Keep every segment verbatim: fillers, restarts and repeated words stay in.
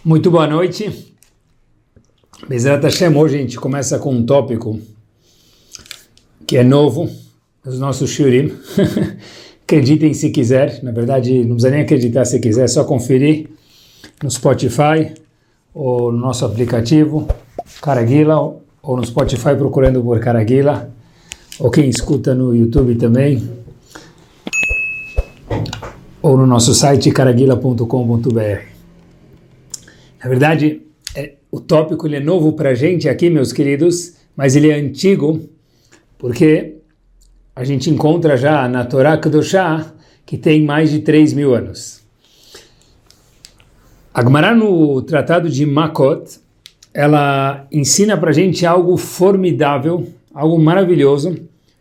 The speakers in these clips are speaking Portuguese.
Muito boa noite. Bezerra Hashem, hoje a gente começa com um tópico que é novo nos nossos shurim. Acreditem se quiser, na verdade não precisa nem acreditar se quiser, é só conferir no Spotify ou no nosso aplicativo Caraguila, ou no Spotify procurando por Caraguila, ou quem escuta no YouTube também, ou no nosso site caraguila ponto com ponto b r. Na verdade, é, o tópico ele é novo para a gente aqui, meus queridos, mas ele é antigo, porque a gente encontra já na Torá Kedoshá, que tem mais de três mil anos. A Gemara no Tratado de Makot, ela ensina para a gente algo formidável, algo maravilhoso.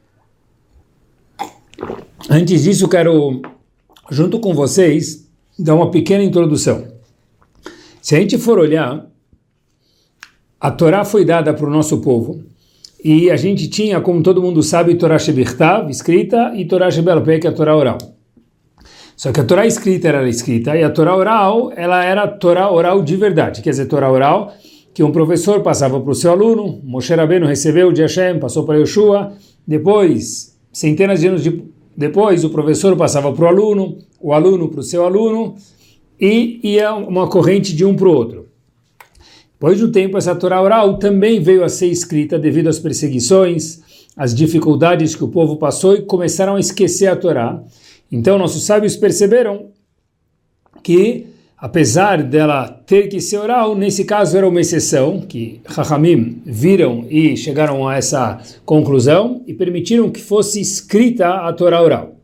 Antes disso, quero, junto com vocês, dar uma pequena introdução. Se a gente for olhar, a Torá foi dada para o nosso povo, e a gente tinha, como todo mundo sabe, Torá Shebichtav, escrita, e Torá Shebel-Peh, que é a Torá oral. Só que a Torá escrita era escrita, e a Torá oral, ela era Torá oral de verdade, quer dizer, Torá oral, que um professor passava para o seu aluno, Moshe Rabbeinu recebeu de Hashem, passou para Yoshua, depois, centenas de anos de, depois, o professor passava para o aluno, o aluno para o seu aluno, e ia uma corrente de um para o outro. Depois de um tempo, essa Torá oral também veio a ser escrita devido às perseguições, às dificuldades que o povo passou e começaram a esquecer a Torá. Então, nossos sábios perceberam que, apesar dela ter que ser oral, nesse caso era uma exceção, que Chachamim viram e chegaram a essa conclusão e permitiram que fosse escrita a Torá oral.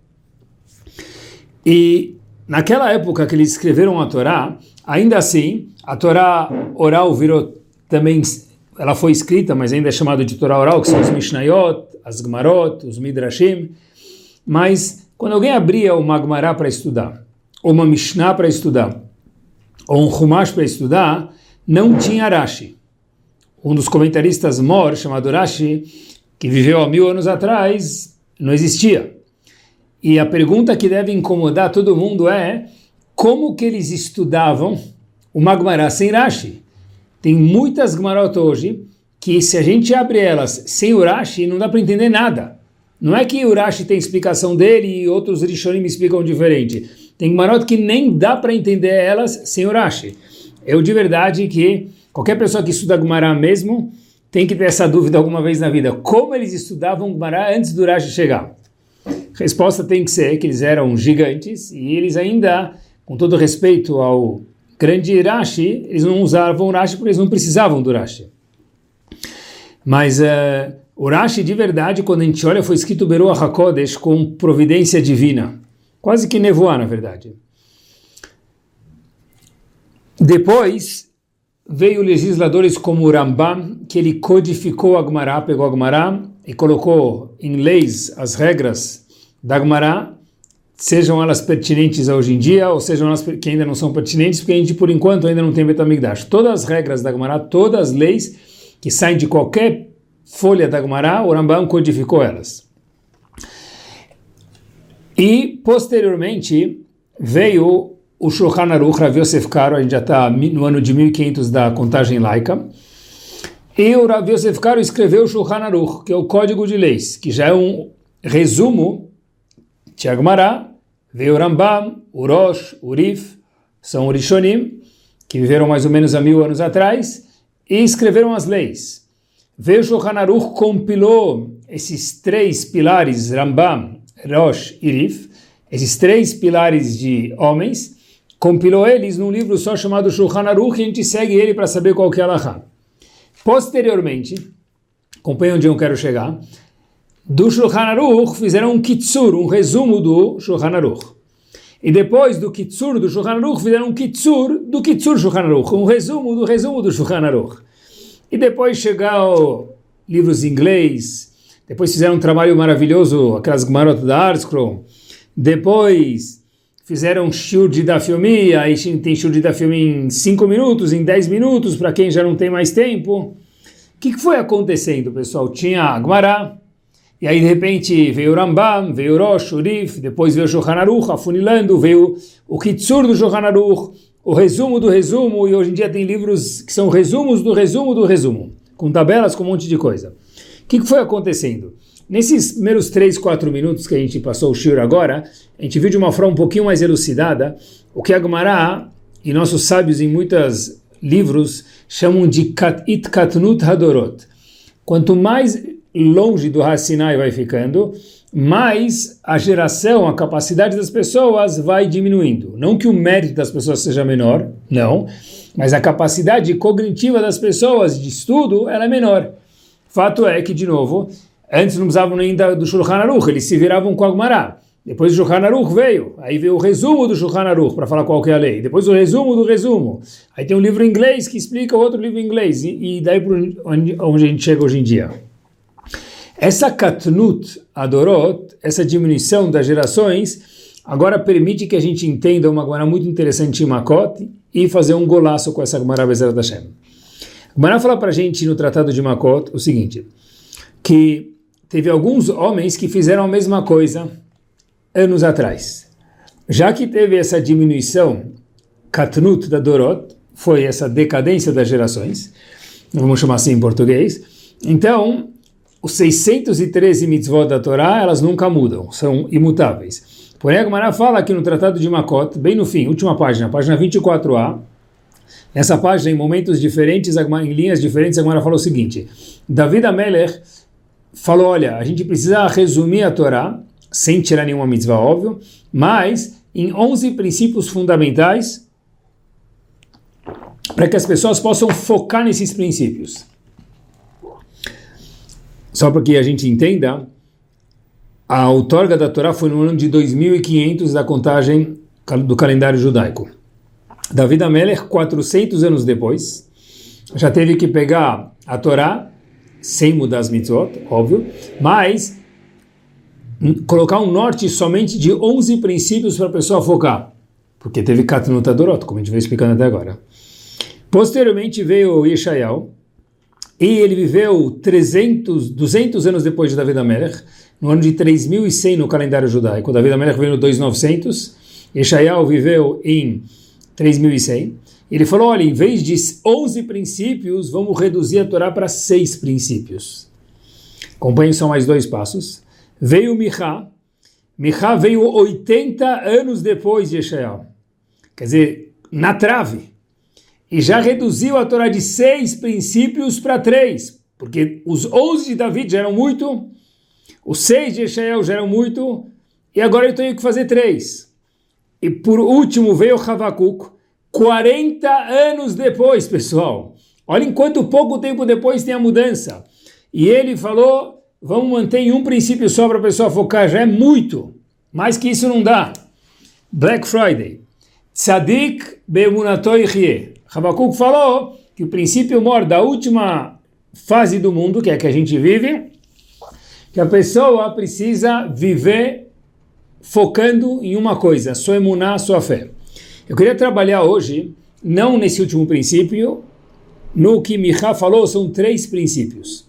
E naquela época que eles escreveram a Torá, ainda assim, a Torá oral virou também, ela foi escrita, mas ainda é chamada de Torá oral, que são os Mishnayot, as Gemarot, os Midrashim. Mas quando alguém abria uma Gemara para estudar, ou uma Mishnah para estudar, ou um Chumash para estudar, não tinha Rashi. Um dos comentaristas Mor, chamado Rashi, que viveu há mil anos atrás, não existia. E a pergunta que deve incomodar todo mundo é como que eles estudavam uma Gemara sem Rashi? Tem muitas Gemarot hoje que se a gente abre elas sem o Rashi não dá para entender nada. Não é que o Rashi tem explicação dele e outros Rishonim explicam diferente. Tem Gemarot que nem dá para entender elas sem o Rashi. Eu de verdade que qualquer pessoa que estuda Gemara mesmo tem que ter essa dúvida alguma vez na vida. Como eles estudavam Gemara antes do Rashi chegar? A resposta tem que ser que eles eram gigantes e eles ainda, com todo respeito ao grande Rashi, eles não usavam Rashi porque eles não precisavam do Rashi. Mas uh, o Rashi de verdade, quando a gente olha, foi escrito Beruach HaKodesh com providência divina. Quase que nevoar, na verdade. Depois veio legisladores como o Rambam, que ele codificou a Gemara, pegou a Gemara e colocou em leis as regras da Gemara, sejam elas pertinentes a hoje em dia, ou sejam elas que ainda não são pertinentes, porque a gente, por enquanto, ainda não tem Beit HaMikdash. Todas as regras da Gemara, todas as leis que saem de qualquer folha da Gemara, o Rambam codificou elas. E, posteriormente, veio o Shulchan Aruch, Rav Yosef Karo, a gente já está no ano de mil e quinhentos da contagem laica, e o Rav Yosef Karo escreveu o Shulchan Aruch, que é o Código de Leis, que já é um resumo. Tinha Gemara, veio o Rambam, o Rosh, o Rif, são o Rishonim, que viveram mais ou menos há mil anos atrás, e escreveram as leis. Veio o Shulchan Aruch, compilou esses três pilares, Rambam, Rosh e Rif, esses três pilares de homens, compilou eles num livro só chamado Shulchan Aruch, e a gente segue ele para saber qual que é a halakha. Posteriormente, acompanha onde eu quero chegar, do Shulchan Aruch fizeram um kitsur, um resumo do Shulchan Aruch. E depois do kitsur do Shulchan Aruch fizeram um kitsur do kitsur Shulchan Aruch, um resumo do resumo do Shulchan Aruch. E depois chegaram livros em inglês, depois fizeram um trabalho maravilhoso, aquelas Gemarot da ArtScroll, depois fizeram shiur de Daf Yomi, aí tem shiur de Daf Yomi em cinco minutos, em dez minutos, para quem já não tem mais tempo. O que, que foi acontecendo, pessoal? Tinha a Gemara, E aí, de repente, veio o Rambam, veio o Rosh, o Rif, depois veio o Shulchan Aruch, afunilando, veio o Kitsur do Shulchan Aruch, o resumo do resumo, e hoje em dia tem livros que são resumos do resumo do resumo, com tabelas, com um monte de coisa. O que foi acontecendo? Nesses primeiros três, quatro minutos que a gente passou o shiur agora, a gente viu de uma forma um pouquinho mais elucidada o que a Gemara e nossos sábios em muitos livros chamam de Itkatnut Hadorot. Quanto mais longe do Har Sinai vai ficando, mais a geração, a capacidade das pessoas vai diminuindo. Não que o mérito das pessoas seja menor, não, mas a capacidade cognitiva das pessoas de estudo ela é menor. Fato é que, de novo, antes não precisavam nem do Shulchan Aruch, eles se viravam com a Gemara. Depois o Shulchan Aruch veio, aí veio o resumo do Shulchan Aruch para falar qual que é a lei. Depois o resumo do resumo. Aí tem um livro em inglês que explica o outro livro em inglês. E, e daí por onde, onde a gente chega hoje em dia. Essa Katnut Adorot, essa diminuição das gerações, agora permite que a gente entenda uma Gemara muito interessante em Makot e fazer um golaço com essa Gemara Bezerat Hashem. A Gemara fala para a gente no Tratado de Makot o seguinte, que teve alguns homens que fizeram a mesma coisa anos atrás. Já que teve essa diminuição, Katnut da Dorot, foi essa decadência das gerações, vamos chamar assim em português, então os seiscentos e treze mitzvot da Torá, elas nunca mudam, são imutáveis. Porém, a Gemara fala aqui no Tratado de Makot, bem no fim, última página, página vinte e quatro a, nessa página, em momentos diferentes, em linhas diferentes, a Gemara fala o seguinte, David Amelech falou, olha, a gente precisa resumir a Torá, sem tirar nenhuma mitzvah, óbvio, mas em onze princípios fundamentais, para que as pessoas possam focar nesses princípios. Só para que a gente entenda, a outorga da Torá foi no ano de dois mil e quinhentos da contagem do calendário judaico. David Amelech, quatrocentos anos depois, já teve que pegar a Torá, sem mudar as mitzvot, óbvio, mas colocar um norte somente de onze princípios para a pessoa focar, porque teve Katnut Adorot, como a gente veio explicando até agora. Posteriormente veio Yeshayahu, e ele viveu trezentos, duzentos anos depois de David Amelech, no ano de três mil e cem no calendário judaico. David Amelech veio no dois mil e novecentos, Yeshayahu viveu em três mil e cem. Ele falou, olha, em vez de onze princípios, vamos reduzir a Torá para seis princípios. Acompanhem só mais dois passos. Veio Michá. Michá veio oitenta anos depois de Yeshayahu. Quer dizer, na trave. E já reduziu a Torá de seis princípios para três, porque os onze de David já eram muito, os seis de Yeshayahu já eram muito, e agora eu tenho que fazer três. E por último veio Havakuk, quarenta anos depois, pessoal. Olhem quanto pouco tempo depois tem a mudança. E ele falou, vamos manter em um princípio só para a pessoa focar, já é muito, mais que isso não dá. Black Friday. Tzadik be'emunato yichyeh. Havakuk falou que o princípio maior da última fase do mundo, que é a que a gente vive, que a pessoa precisa viver focando em uma coisa, sua emuná, sua fé. Eu queria trabalhar hoje, não nesse último princípio, no que Michá falou, são três princípios.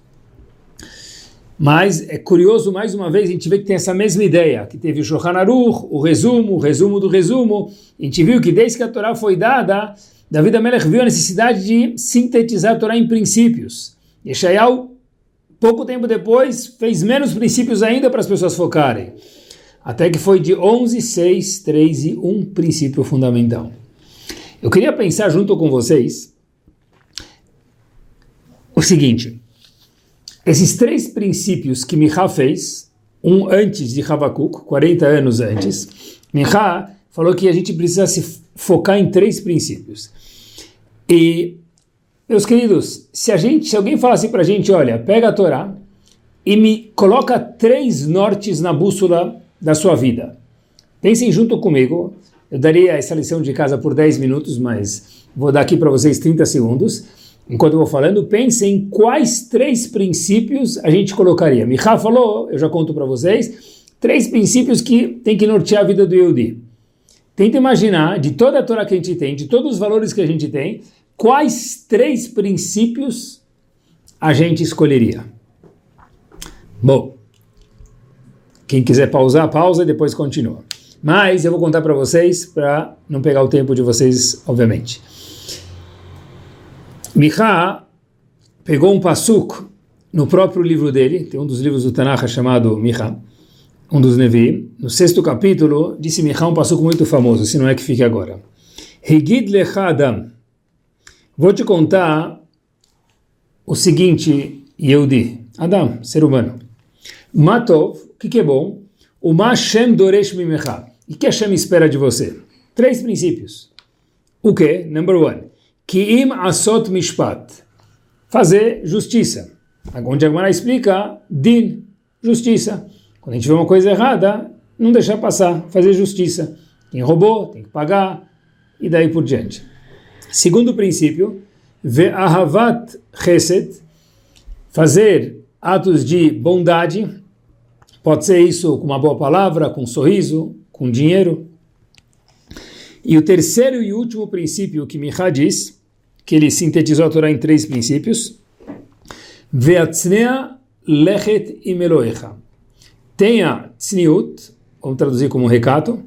Mas é curioso, mais uma vez, a gente vê que tem essa mesma ideia, que teve o Shulchan Aruch, o resumo, o resumo do resumo. A gente viu que desde que a Torá foi dada, David Amelech viu a necessidade de sintetizar a Torá em princípios. Yeshayahu, pouco tempo depois, fez menos princípios ainda para as pessoas focarem. Até que foi de onze, seis, três e um princípio fundamental. Eu queria pensar junto com vocês o seguinte, esses três princípios que Michá fez, um antes de Havakuk, quarenta anos antes, Michá falou que a gente precisa se focar em três princípios. E, meus queridos, se, a gente, se alguém fala assim para a gente, olha, pega a Torá e me coloca três nortes na bússola da sua vida. Pensem junto comigo, eu daria essa lição de casa por dez minutos, mas vou dar aqui para vocês trinta segundos. Enquanto eu vou falando, pensem em quais três princípios a gente colocaria. Michá falou, eu já conto para vocês, três princípios que tem que nortear a vida do Yehudi. Tenta imaginar, de toda a Torá que a gente tem, de todos os valores que a gente tem, quais três princípios a gente escolheria. Bom, quem quiser pausar, pausa e depois continua. Mas eu vou contar para vocês, para não pegar o tempo de vocês, obviamente. Micha pegou um pasuk no próprio livro dele, tem um dos livros do Tanakh chamado Micha, um dos Nevi, no sexto capítulo, disse Micha um pasuk muito famoso, se não é que fique agora. Higid lecha Adam. Vou te contar o seguinte, Yehudi, Adam, ser humano. Matov, o que, que é bom? O ma Hashem doresh mimecha. E o que Hashem espera de você? Três princípios. O que? Number one. Ki'im asot mishpat. Fazer justiça. Onde a Gemara explica, din, justiça. Quando a gente vê uma coisa errada, não deixar passar, fazer justiça. Quem roubou, tem que pagar, e daí por diante. Segundo princípio, ve'ahavat chesed, fazer atos de bondade, pode ser isso com uma boa palavra, com um sorriso, com dinheiro. E o terceiro e último princípio que Micha diz, que ele sintetizou a Torá em três princípios, ve'atznea lechet im Elohecha. Tenha tzniut, vamos traduzir como um recato,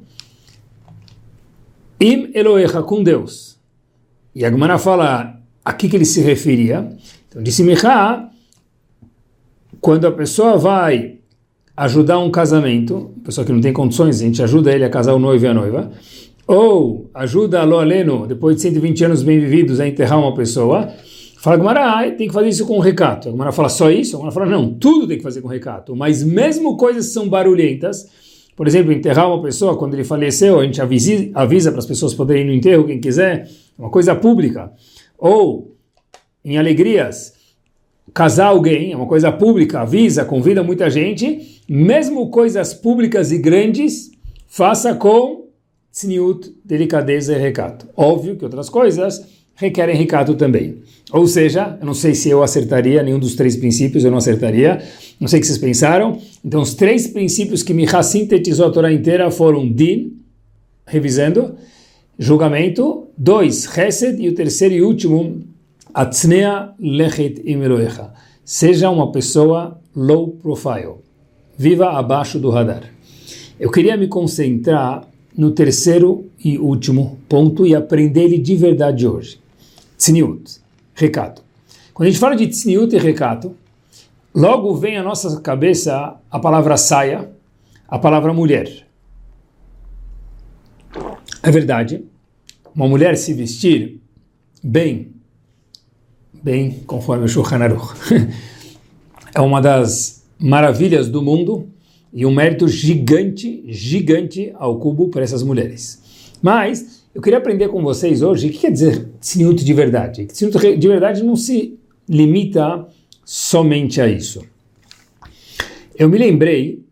im Elohecha, com Deus. E a Gemara fala a que, que ele se referia. Então disse Micha, quando a pessoa vai ajudar um casamento, pessoa que não tem condições, a gente ajuda ele a casar o noivo e a noiva, ou ajuda a lo aleno, depois de cento e vinte anos bem vividos, a enterrar uma pessoa, fala Gemara, tem que fazer isso com recato. A Gemara fala só isso? A Gemara fala não, tudo tem que fazer com recato, mas mesmo coisas que são barulhentas, por exemplo, enterrar uma pessoa, quando ele faleceu, a gente avisa, avisa para as pessoas poderem ir no enterro, quem quiser, uma coisa pública, ou em alegrias, casar alguém, é uma coisa pública, avisa, convida muita gente, mesmo coisas públicas e grandes, faça com tzniut, delicadeza e recato. Óbvio que outras coisas requerem recato também. Ou seja, eu não sei se eu acertaria, nenhum dos três princípios eu não acertaria, não sei o que vocês pensaram. Então os três princípios que Micha sintetizou a Torá inteira foram din, revisando, julgamento, dois, chesed, e o terceiro e último, Atznea lechet im Elohecha. Seja uma pessoa low profile. Viva abaixo do radar. Eu queria me concentrar no terceiro e último ponto e aprender ele de verdade hoje. Tzniut, recato. Quando a gente fala de tzniut e recato, logo vem à nossa cabeça a palavra saia, a palavra mulher. É verdade, uma mulher se vestir bem, bem conforme o Shulchan Aruch, é uma das maravilhas do mundo e um mérito gigante, gigante ao cubo para essas mulheres. Mas eu queria aprender com vocês hoje o que quer dizer tzniut de verdade. Tzniut de verdade não se limita somente a isso. Eu me lembrei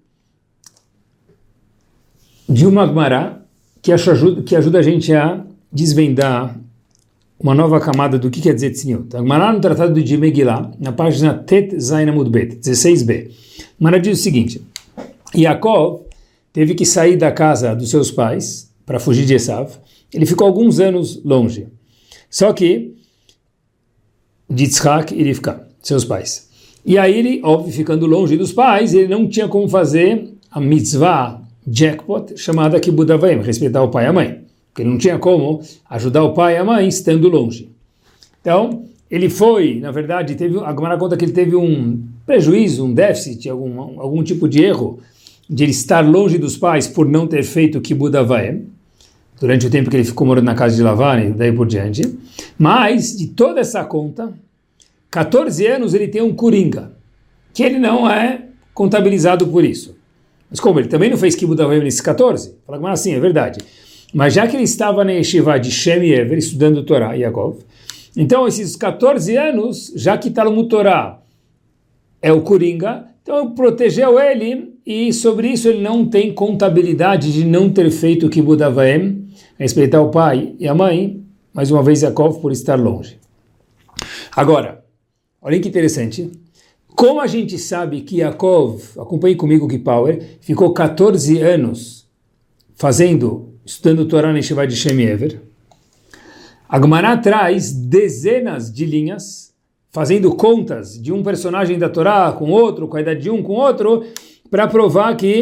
de uma Gemara que ajuda, que ajuda a gente a desvendar uma nova camada do que quer dizer tzniut. A Gemara no Tratado de Megillah, na página Tet Zayin Amud Bet, dezesseis b, a Gemara diz o seguinte: Yaakov teve que sair da casa dos seus pais para fugir de Esav. Ele ficou alguns anos longe. Só que de Yitzhak e Rivka, seus pais. E aí ele, óbvio, ficando longe dos pais, ele não tinha como fazer a mitzvah jackpot chamada Kibud Avayim, respeitar o pai e a mãe. Porque ele não tinha como ajudar o pai e a mãe estando longe. Então, ele foi, na verdade, teve, a Gemara conta que ele teve um prejuízo, um déficit, algum, algum tipo de erro, de ele estar longe dos pais por não ter feito Kibud Avayim, durante o tempo que ele ficou morando na casa de Lavan e daí por diante. Mas, de toda essa conta, catorze anos ele tem um coringa, que ele não é contabilizado por isso. Mas como ele também não fez Kibud Avayim nesses catorze? Fala, mas assim, é verdade. Mas já que ele estava na yeshiva de Shem e Ever, estudando Torá, Yaakov, então esses catorze anos, já que Talmud Torá é o coringa, então protegeu ele, e sobre isso ele não tem contabilidade de não ter feito Kibud Avayim, respeitar o pai e a mãe, mais uma vez Yaakov por estar longe. Agora, olhem que interessante, como a gente sabe que Yaakov, acompanhe comigo que Power, ficou catorze anos fazendo, estudando Torá na yeshiva de Shem e Ever, a Gemara traz dezenas de linhas, fazendo contas de um personagem da Torá com outro, com a idade de um com outro, para provar que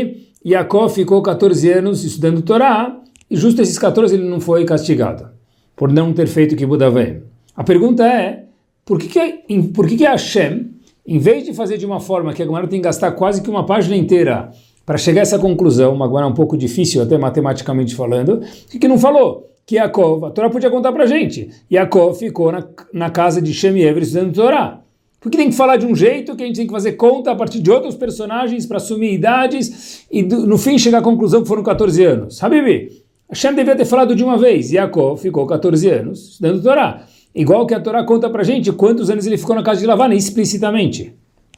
Yaakov ficou quatorze anos estudando Torá, e justo esses quatorze ele não foi castigado, por não ter feito Kibud Avayim. A pergunta é, por que que, por que que Hashem, em vez de fazer de uma forma que a Gemara tem que gastar quase que uma página inteira para chegar a essa conclusão, uma Gemara um pouco difícil até matematicamente falando, por que que não falou que Yaakov, a Torá podia contar para a gente, Yaakov ficou na, na casa de Shem e Ever estudando Torá? Por que tem que falar de um jeito que a gente tem que fazer conta a partir de outros personagens para assumir idades e do, no fim chegar à conclusão que foram quatorze anos? Habibi, Hashem devia ter falado de uma vez, Yaakov ficou quatorze anos estudando Torá. Igual que a Torá conta pra gente quantos anos ele ficou na casa de Lavan, explicitamente.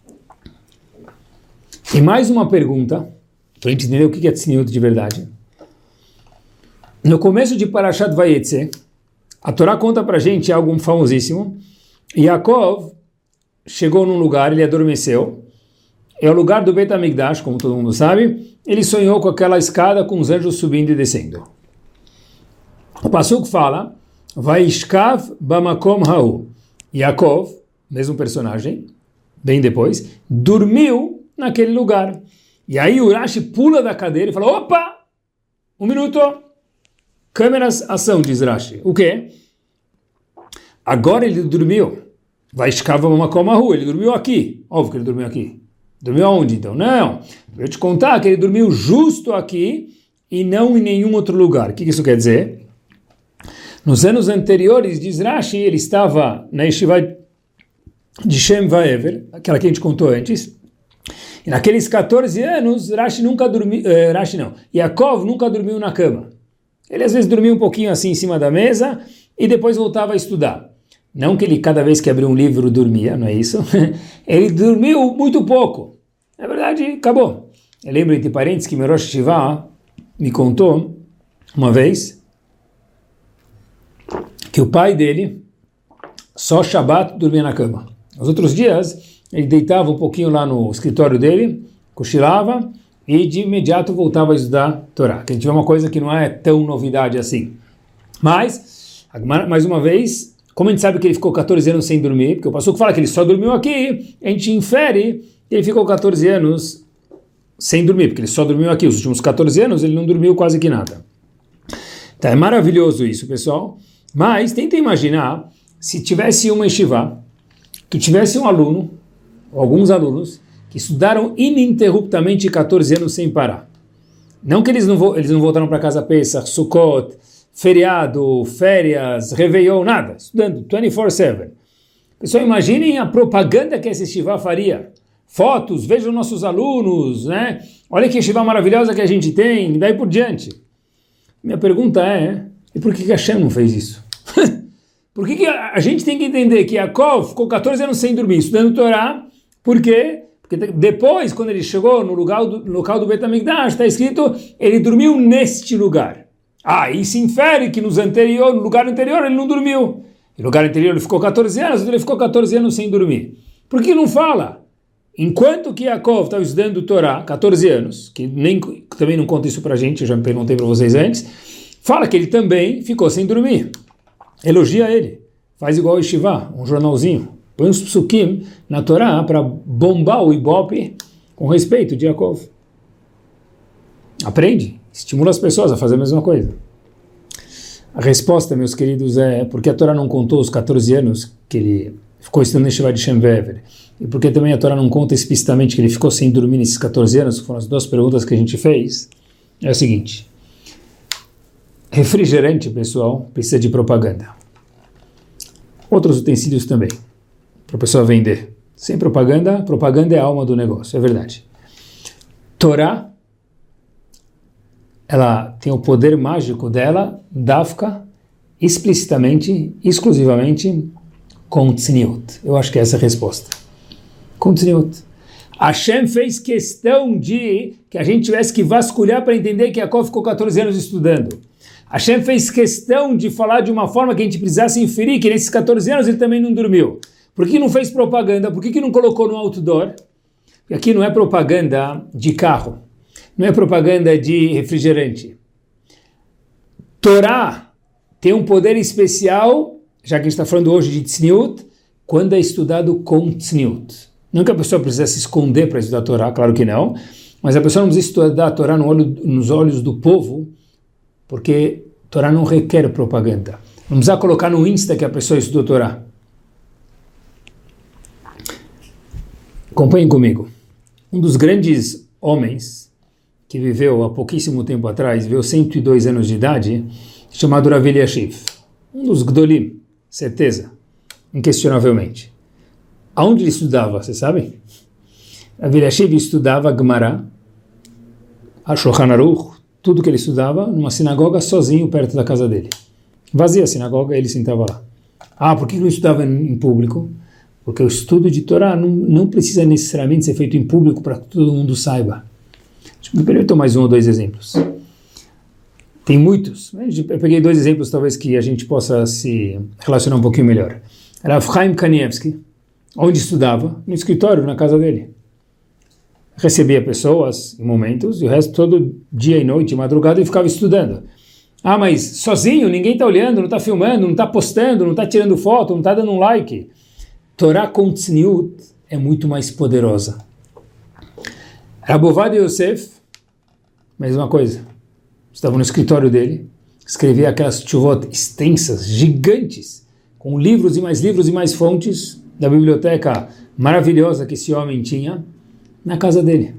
E mais uma pergunta, para a gente entender o que é tzniut de verdade. No começo de Parashat Vayetze, a Torá conta pra gente algo famosíssimo. Yaakov chegou num lugar, ele adormeceu. É o lugar do Beit HaMikdash, como todo mundo sabe. Ele sonhou com aquela escada com os anjos subindo e descendo. O Pasuk fala... Vaishkav bamakom ha'u. Yaakov, mesmo personagem, bem depois, dormiu naquele lugar. E aí o Rashi pula da cadeira e fala, opa, um minuto, câmeras, ação, diz Rashi. O quê? Agora ele dormiu. Vaishkav bamakom ha'u, ele dormiu aqui. Óbvio que ele dormiu aqui. Dormiu aonde então? Não, eu te contar que ele dormiu justo aqui e não em nenhum outro lugar. O que isso quer dizer? Nos anos anteriores, diz Rashi, ele estava na Yeshiva de Shem Vaever, aquela que a gente contou antes, e naqueles quatorze anos, Rashi nunca dormiu, eh, Rashi não, Yaakov nunca dormiu na cama. Ele às vezes dormia um pouquinho assim em cima da mesa, e depois voltava a estudar. Não que ele cada vez que abria um livro dormia, não é isso? Ele dormiu muito pouco. Na verdade, acabou. Eu lembro, entre parentes, que meu Rosh Hashivá me contou, uma vez, que o pai dele, só Shabbat, dormia na cama. Os outros dias, ele deitava um pouquinho lá no escritório dele, cochilava, e de imediato voltava a estudar Torá. Que a gente vê uma coisa que não é tão novidade assim. Mas, mais uma vez, como a gente sabe que ele ficou quatorze anos sem dormir, porque o pastor fala que ele só dormiu aqui, a gente infere que ele ficou quatorze anos sem dormir, porque ele só dormiu aqui. Os últimos quatorze anos ele não dormiu quase que nada. Tá, é maravilhoso isso, pessoal. Mas tenta imaginar se tivesse uma yeshiva, que tivesse um aluno, ou alguns alunos, que estudaram ininterruptamente quatorze anos sem parar. Não que eles não, eles não voltaram para casa Pesach, Sukkot, feriado, férias, Réveillon, nada. Estudando vinte e quatro sete. Pessoal, imaginem a propaganda que essa yeshiva faria. Fotos, vejam nossos alunos, né? Olha que yeshiva maravilhosa que a gente tem, e daí por diante. Minha pergunta é, e por que que Hashem não fez isso? Por que que a, a gente tem que entender que Yaakov ficou quatorze anos sem dormir, estudando Torá? Por quê? Porque depois, quando ele chegou no lugar do, no local do Beit HaMikdash, está escrito, ele dormiu neste lugar. Ah, e se infere que nos anterior, no lugar anterior ele não dormiu. No lugar anterior ele ficou quatorze anos, ele ficou quatorze anos sem dormir. Por que não fala? Enquanto que Yaakov estava estudando Torá, quatorze anos, que nem, também não conta isso pra gente, eu já me perguntei para vocês antes, fala que ele também ficou sem dormir. Elogia ele. Faz igual o Yeshiva, um jornalzinho. Põe uns psukim na Torá para bombar o Ibope com respeito de Yaakov. Aprende. Estimula as pessoas a fazer a mesma coisa. A resposta, meus queridos, é porque a Torá não contou os quatorze anos que ele ficou estudando em Yeshiva de Shem Vever. E porque também a Torá não conta explicitamente que ele ficou sem dormir nesses quatorze anos, que foram as duas perguntas que a gente fez, é o seguinte. Refrigerante, pessoal, precisa de propaganda. Outros utensílios também, para a pessoa vender. Sem propaganda, propaganda é a alma do negócio, é verdade. Torá, ela tem o poder mágico dela, dafka, explicitamente, exclusivamente, com tzniut. Eu acho que é essa a resposta. Com tzniut. Hashem fez questão de que a gente tivesse que vasculhar para entender que Yaakov ficou quatorze anos estudando. Hashem fez questão de falar de uma forma que a gente precisasse inferir que nesses quatorze anos ele também não dormiu. Por que não fez propaganda? Por que, que não colocou no outdoor? Porque aqui não é propaganda de carro. Não é propaganda de refrigerante. Torá tem um poder especial, já que a gente está falando hoje de tzniut, quando é estudado com tzniut. Não que a pessoa precisa se esconder para estudar Torá, claro que não, mas a pessoa não precisa estudar a Torá no olho, nos olhos do povo, porque a Torá não requer propaganda. Não precisa colocar no Insta que a pessoa estudou a Torá. Acompanhem comigo. Um dos grandes homens que viveu há pouquíssimo tempo atrás, viveu cento e dois anos de idade, chamado Rav Eliashiv. Um dos Gdolim, certeza, inquestionavelmente. Aonde ele estudava, você sabe? Rav Eliashiv estudava Gemara, a Shulchan Aruch, tudo que ele estudava, numa sinagoga sozinho perto da casa dele. Vazia a sinagoga, ele sentava lá. Ah, por que ele estudava em público? Porque o estudo de Torá não, não precisa necessariamente ser feito em público para que todo mundo saiba. Me permitam mais um ou dois exemplos. Tem muitos. Eu peguei dois exemplos, talvez, que a gente possa se relacionar um pouquinho melhor. Rav Chaim Kanievsky, onde estudava? No escritório, na casa dele. Recebia pessoas em momentos, e o resto todo dia e noite, madrugada, ele ficava estudando. Ah, mas sozinho, ninguém está olhando, não está filmando, não está postando, não está tirando foto, não está dando um like. Torá com tzniut é muito mais poderosa. Rav Ovadia Yosef, mesma coisa. Estava no escritório dele, escrevia aquelas tshuvot extensas, gigantes, com livros e mais livros e mais fontes da biblioteca maravilhosa que esse homem tinha na casa dele.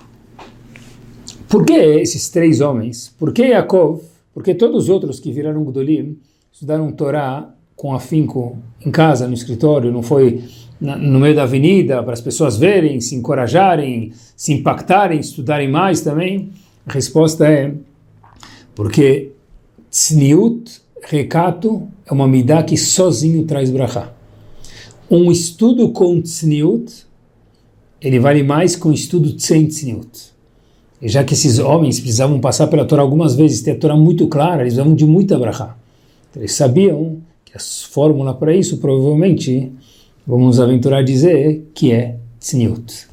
Por que esses três homens? Por que Yaakov? Porque todos os outros que viraram Gdolim estudaram Torá com afinco em casa, no escritório, não foi na, no meio da avenida para as pessoas verem, se encorajarem, se impactarem, estudarem mais também? A resposta é porque tzniut, recato, é uma midah que sozinho traz brachá. Um estudo com tzniut, ele vale mais que um estudo sem tzniut. E já que esses homens precisavam passar pela Torá algumas vezes, ter a Torá muito clara, eles precisavam de muita brachá. Então, eles sabiam que a fórmula para isso, provavelmente, vamos aventurar a dizer, que é tzniut.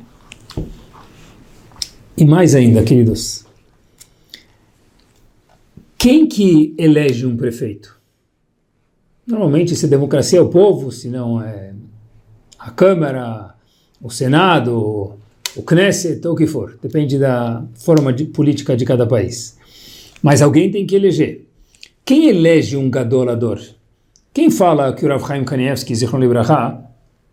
E mais ainda, queridos, quem que elege um prefeito? Normalmente, se a democracia é o povo, se não é a Câmara, o Senado, o Knesset, ou o que for. Depende da forma de, política de cada país. Mas alguém tem que eleger. Quem elege um gadolador? Quem fala que o Rav Chaim Kanievsky, Zichron Libraha,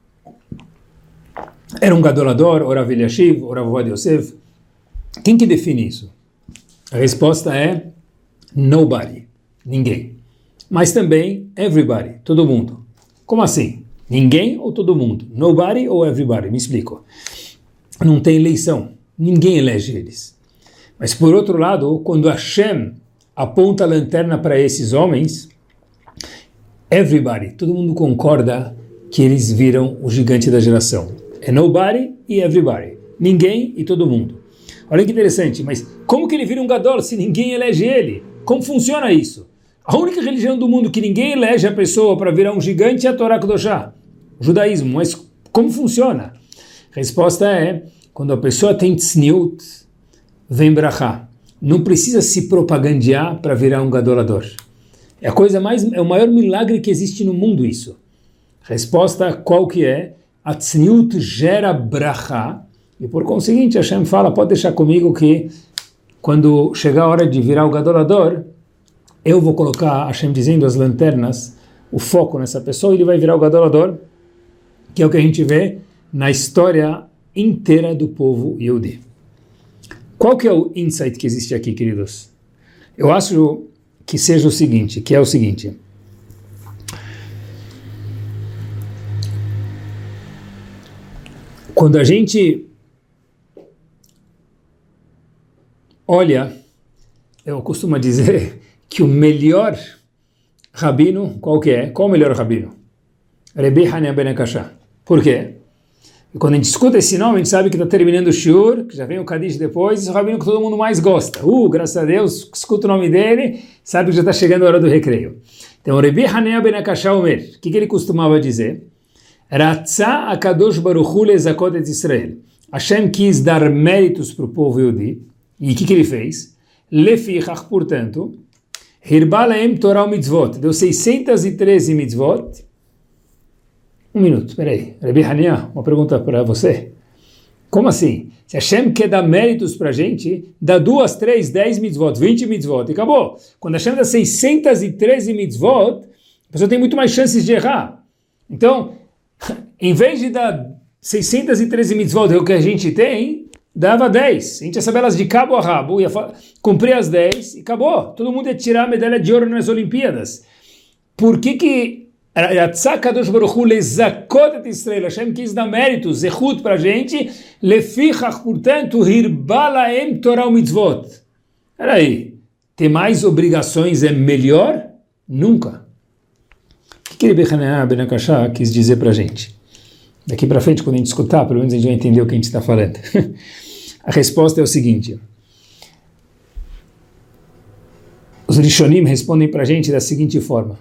era um gadolador, ou Rav Eliashiv, ou Rav Ovadia Yosef? Quem que define isso? A resposta é nobody, ninguém. Mas também everybody, todo mundo. Como assim? Ninguém ou todo mundo? Nobody ou everybody? Me explico. Não tem eleição, ninguém elege eles. Mas por outro lado, quando Hashem aponta a lanterna para esses homens, everybody, todo mundo concorda que eles viram o gigante da geração. É nobody e everybody, ninguém e todo mundo. Olha que interessante, mas como que ele vira um gadol se ninguém elege ele? Como funciona isso? A única religião do mundo que ninguém elege a pessoa para virar um gigante é a Torá Kedoshá, o judaísmo. Mas como funciona? A resposta é, quando a pessoa tem tzniut, vem brachá. Não precisa se propagandear para virar um gadolador. É a coisa mais, é o maior milagre que existe no mundo isso. A resposta qual que é? A tzniut gera brachá, e por conseguinte Hashem fala, pode deixar comigo que quando chegar a hora de virar o gadolador, eu vou colocar, Hashem dizendo, as lanternas, o foco nessa pessoa, e ele vai virar o gadolador, que é o que a gente vê na história inteira do povo Yehudi. Qual que é o insight que existe aqui, queridos? Eu acho que seja o seguinte, que é o seguinte. Quando a gente olha, eu costumo dizer que o melhor rabino, qual que é? Qual o melhor rabino? Rebbe Hanania ben Akashá. Por quê? E quando a gente escuta esse nome, a gente sabe que está terminando o shiur, que já vem o Kadish depois, e é o rabino que todo mundo mais gosta. Uh, graças a Deus, escuta o nome dele, sabe que já está chegando a hora do recreio. Então, Rebbe Hanania ben Akashá Omer, o que, que ele costumava dizer? Ratzah akadosh baruch hu lezakot et Israel. Hashem quis dar méritos para o povo Yehudi, e o que, que ele fez? Lefichach, portanto, Hirbá lahem Torah u mitzvot, deu seiscentos e treze mitzvot. Um minuto, espera aí. Rebbe Hanania, uma pergunta para você. Como assim? Se Hashem quer dar méritos para a gente, dá duas, três, dez mitzvot, vinte mitzvot e acabou. Quando Hashem dá seiscentos e treze mitzvot, a pessoa tem muito mais chances de errar. Então, em vez de dar seiscentos e treze mitzvot, é o que a gente tem, dava dez. A gente ia saber elas de cabo a rabo, ia cumprir as dez e acabou. Todo mundo ia tirar a medalha de ouro nas Olimpíadas. Por que que Hashem quis dar méritos, zechut para a gente, lefichach, portanto, hirbalaem Torah mitzvot. Peraí, ter mais obrigações é melhor? Nunca. O que ele Ben Akashá quis dizer para a gente? Daqui para frente, quando a gente escutar, pelo menos a gente vai entender o que a gente está falando. A resposta é o seguinte. Os Rishonim respondem para a gente da seguinte forma.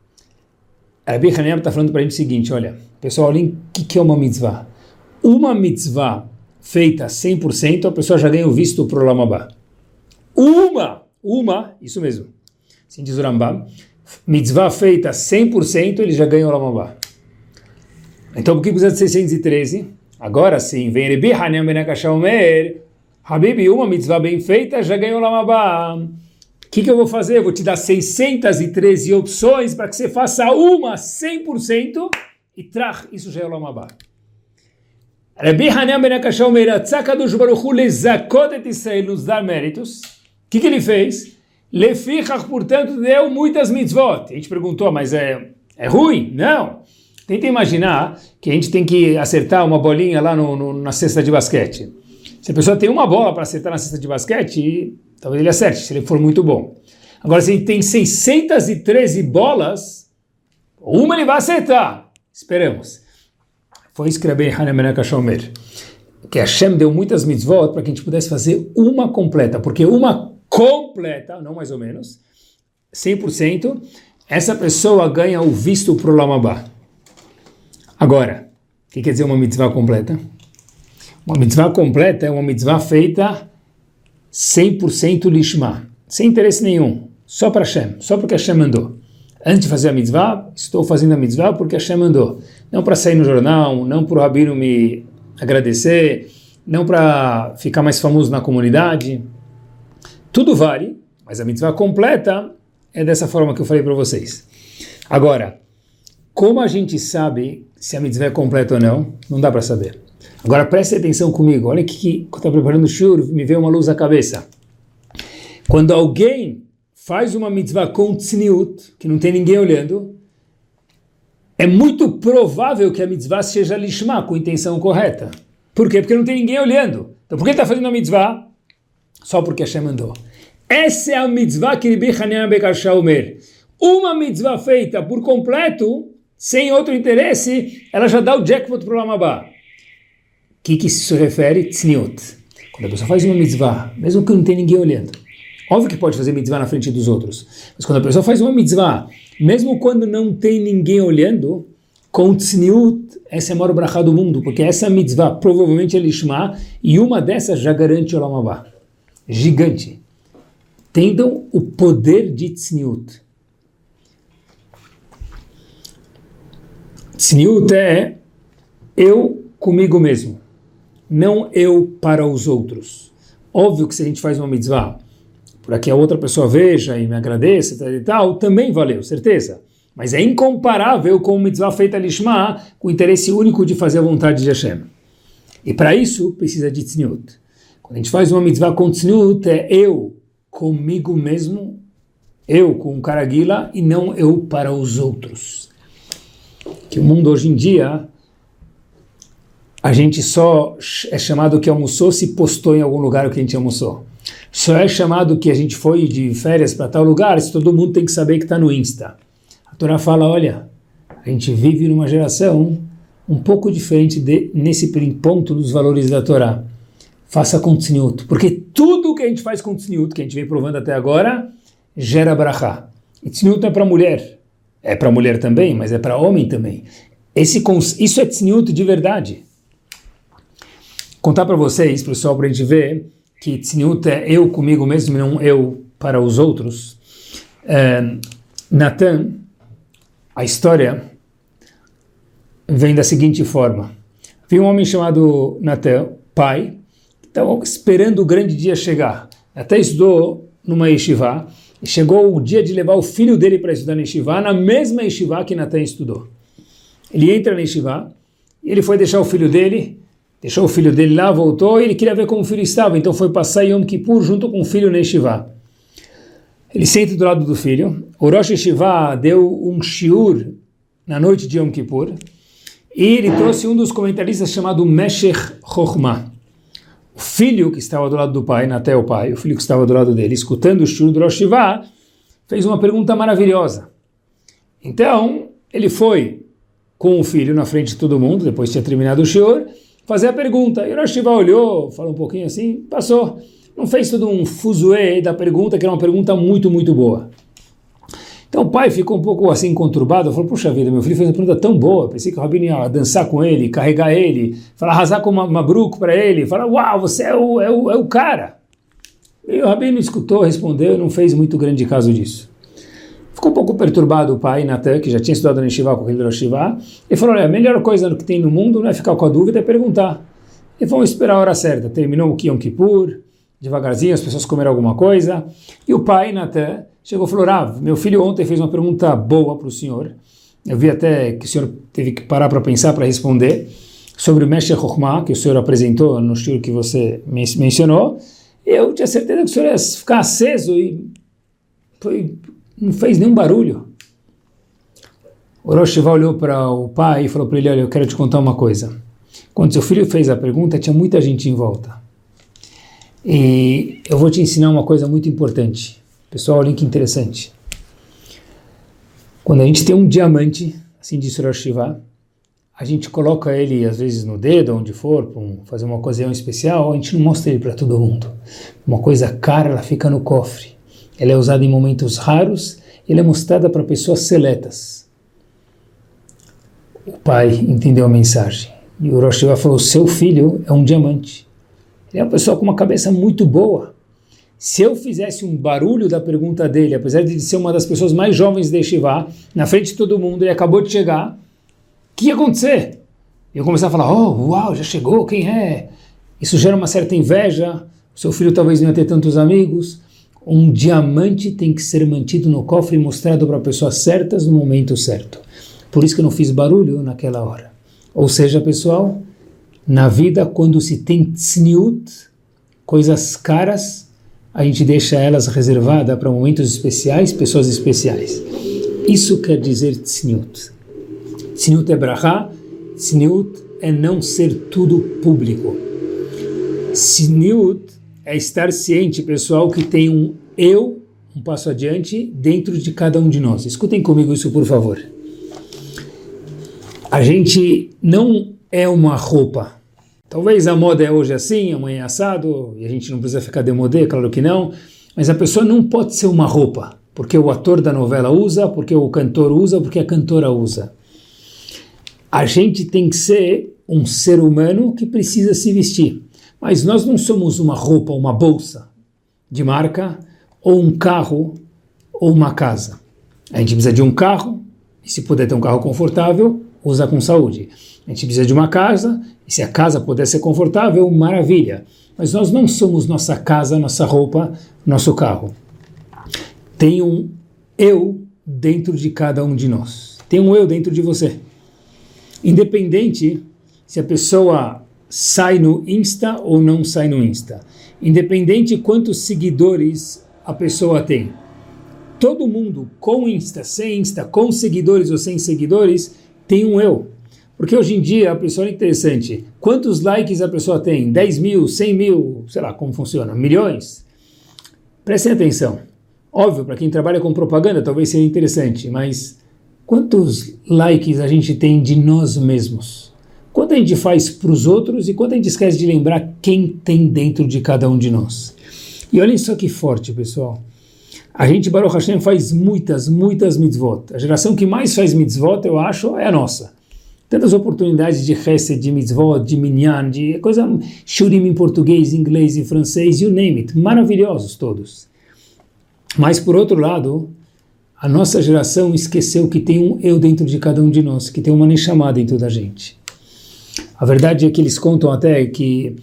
Rabbi Hanina está falando para a gente o seguinte, olha, pessoal, olhem o que, que é uma mitzvah. Uma mitzvah feita cem por cento, a pessoa já ganha o visto para o Olam Haba. Uma, uma, isso mesmo, assim diz o Rambam, mitzvah feita cem por cento, ele já ganha o Olam Haba. Então, por que precisa de seiscentos e treze? Agora sim, vem Rabbi Hanina ben Akashá Omer, Habibi, uma mitzvah bem feita, já ganhou o Olam Haba. O que, que eu vou fazer? Eu vou te dar seiscentos e treze opções para que você faça uma cem por cento e trach, isso já é o Olam Haba. Rabbi Hanina ben Akashá Omer, Tzakadosh Baruch Hu lezakot et Israel, nos dar méritos. O que, que ele fez? Lefichach, portanto, deu muitas mitzvot. A gente perguntou, mas é, é ruim? Não. Tenta imaginar que a gente tem que acertar uma bolinha lá no, no, na cesta de basquete. Se a pessoa tem uma bola para acertar na cesta de basquete, talvez ele acerte, se ele for muito bom. Agora, se ele tem seiscentos e treze bolas, uma ele vai acertar. Esperamos. Foi isso que Rabbi Hanina ben Akashá Omer. Que Hashem deu muitas mitzvot para que a gente pudesse fazer uma completa. Porque uma completa, não mais ou menos, cem por cento, essa pessoa ganha o visto para o Olam Haba. Agora, o que quer dizer uma mitzvah completa? Uma mitzvah completa é uma mitzvah feita cem por cento lishma, sem interesse nenhum, só para Hashem, só porque Hashem mandou. Antes de fazer a mitzvah, estou fazendo a mitzvah porque Hashem mandou. Não para sair no jornal, não para o rabino me agradecer, não para ficar mais famoso na comunidade. Tudo vale, mas a mitzvah completa é dessa forma que eu falei para vocês. Agora, como a gente sabe se a mitzvah é completa ou não? Não dá para saber. Agora preste atenção comigo. Olha que quando está preparando o shur, me veio uma luz à cabeça. Quando alguém faz uma mitzvah com tzniut, que não tem ninguém olhando, é muito provável que a mitzvah seja lishma, com intenção correta. Por quê? Porque não tem ninguém olhando. Então por que ele está fazendo a mitzvah? Só porque Hashem mandou. Essa é a mitzvah que Rabbi Hanina ben Akashá Omer. Uma mitzvah feita por completo, sem outro interesse, ela já dá o jackpot para o Olam Haba. O que, que isso se refere? Tzniut. Quando a pessoa faz uma mitzvah, mesmo que não tenha ninguém olhando, óbvio que pode fazer mitzvah na frente dos outros, mas quando a pessoa faz uma mitzvah, mesmo quando não tem ninguém olhando, com tzniut, essa é a maior brachá do mundo, porque essa mitzvah provavelmente é lishma, e uma dessas já garante o Olam Haba. Gigante. Entendam o poder de tzniut. Tzniut é eu comigo mesmo, não eu para os outros. Óbvio que se a gente faz uma mitzvah, para que a outra pessoa veja e me agradeça e tal, e tal, também valeu, certeza. Mas é incomparável com uma mitzvah feita lishma, com o interesse único de fazer a vontade de Hashem. E para isso precisa de tzniut. Quando a gente faz uma mitzvah com tzniut, é eu comigo mesmo, eu com o Karaguila, e não eu para os outros. Que o mundo hoje em dia, a gente só é chamado que almoçou se postou em algum lugar o que a gente almoçou. Só é chamado que a gente foi de férias para tal lugar se todo mundo tem que saber que está no Insta. A Torá fala, olha, a gente vive numa geração um pouco diferente de, nesse ponto dos valores da Torá. Faça com tzniut, porque tudo que a gente faz com tzniut, que a gente vem provando até agora, gera brachá. E tzniut não é para mulher, é para mulher também, mas é para homem também. Esse, isso é tzniut de verdade. Contar para vocês, pessoal, para a gente ver que tzniut é eu comigo mesmo, não eu para os outros. É, Natan, a história vem da seguinte forma. Havia um homem chamado Natan, pai que estava esperando o grande dia chegar. Até estudou numa yeshiva, e chegou o dia de levar o filho dele para estudar na yeshiva, na mesma yeshiva que Natan estudou. Ele entra na yeshiva, e ele foi deixar o filho dele, deixou o filho dele lá, voltou, e ele queria ver como o filho estava, então foi passar Yom Kippur junto com o filho na yeshiva. Ele senta do lado do filho, o Rosh Yeshiva deu um shiur na noite de Yom Kippur, e ele trouxe um dos comentaristas chamado Meshech Chochmah. O filho que estava do lado do pai, até o pai, o filho que estava do lado dele, escutando o shiur do Rosh Yeshiva, fez uma pergunta maravilhosa. Então, ele foi com o filho na frente de todo mundo, depois tinha terminado o shiur, fazer a pergunta. E o Rosh Yeshiva olhou, falou um pouquinho assim, passou. Não fez todo um fuzuê da pergunta, que era uma pergunta muito, muito boa. Então o pai ficou um pouco assim conturbado, falou, puxa vida, meu filho fez uma pergunta tão boa, pensei que o Rabino ia dançar com ele, carregar ele, falar, arrasar com uma Mabruk para ele, falar, uau, você é o, é, o, é o cara. E o Rabino escutou, respondeu, não fez muito grande caso disso. Ficou um pouco perturbado o pai, Natan, que já tinha estudado na yeshiva com aquele Rosh Yeshiva, e falou, olha, a melhor coisa que tem no mundo não é ficar com a dúvida, é perguntar. E vamos esperar a hora certa. Terminou o Yom Kippur, devagarzinho, as pessoas comeram alguma coisa, e o pai, Natan, chegou e falou, Rav, meu filho ontem fez uma pergunta boa para o senhor, eu vi até que o senhor teve que parar para pensar, para responder, sobre o Meshech Chochmah, que o senhor apresentou no estilo que você mencionou, eu tinha certeza que o senhor ia ficar aceso e foi, não fez nenhum barulho. O Rosh Yeshiva olhou para o pai e falou para ele, olha, eu quero te contar uma coisa. Quando seu filho fez a pergunta, tinha muita gente em volta. E eu vou te ensinar uma coisa muito importante. Pessoal, olha que interessante. Quando a gente tem um diamante, assim disse o Rosh Yeshiva, a gente coloca ele, às vezes, no dedo, onde for, para fazer uma ocasião especial, a gente não mostra ele para todo mundo. Uma coisa cara, ela fica no cofre. Ela é usada em momentos raros, ela é mostrada para pessoas seletas. O pai entendeu a mensagem. E o Rosh Yeshiva falou, seu filho é um diamante. Ele é uma pessoa com uma cabeça muito boa. Se eu fizesse um barulho da pergunta dele, apesar de ser uma das pessoas mais jovens da yeshiva, na frente de todo mundo, ele acabou de chegar, o que ia acontecer? Eu começar a falar, oh, uau, já chegou, quem é? Isso gera uma certa inveja, o seu filho talvez não ia ter tantos amigos. Um diamante tem que ser mantido no cofre e mostrado para pessoas certas no momento certo. Por isso que eu não fiz barulho naquela hora. Ou seja, pessoal, na vida, quando se tem tzniut, coisas caras, a gente deixa elas reservadas para momentos especiais, pessoas especiais. Isso quer dizer tzniut. Tzniut é brachá, tzniut é não ser tudo público. Tzniut é estar ciente, pessoal, que tem um eu, um passo adiante, dentro de cada um de nós. Escutem comigo isso, por favor. A gente não é uma roupa. Talvez a moda é hoje assim, amanhã é assado, e a gente não precisa ficar demodé, claro que não, mas a pessoa não pode ser uma roupa, porque o ator da novela usa, porque o cantor usa, porque a cantora usa. A gente tem que ser um ser humano que precisa se vestir, mas nós não somos uma roupa, uma bolsa de marca, ou um carro, ou uma casa. A gente precisa de um carro, e se puder ter um carro confortável, usa com saúde. A gente precisa de uma casa, e se a casa puder ser confortável, maravilha. Mas nós não somos nossa casa, nossa roupa, nosso carro. Tem um eu dentro de cada um de nós. Tem um eu dentro de você. Independente se a pessoa sai no Insta ou não sai no Insta. Independente quantos seguidores a pessoa tem. Todo mundo com Insta, sem Insta, com seguidores ou sem seguidores, tem um eu. Porque hoje em dia, a pessoa é interessante. Quantos likes a pessoa tem? dez mil, cem mil, sei lá como funciona, milhões? Prestem atenção. Óbvio, para quem trabalha com propaganda, talvez seja interessante, mas quantos likes a gente tem de nós mesmos? Quanto a gente faz para os outros e quanto a gente esquece de lembrar quem tem dentro de cada um de nós? E olhem só que forte, pessoal. A gente, Baruch Hashem, faz muitas, muitas mitzvot. A geração que mais faz mitzvot, eu acho, é a nossa. Tantas oportunidades de chesed, de mitzvot, de minyan, de coisa, shurim em português, inglês e francês, you name it, maravilhosos todos. Mas, por outro lado, a nossa geração esqueceu que tem um eu dentro de cada um de nós, que tem uma neshama dentro da gente. A verdade é que eles contam até que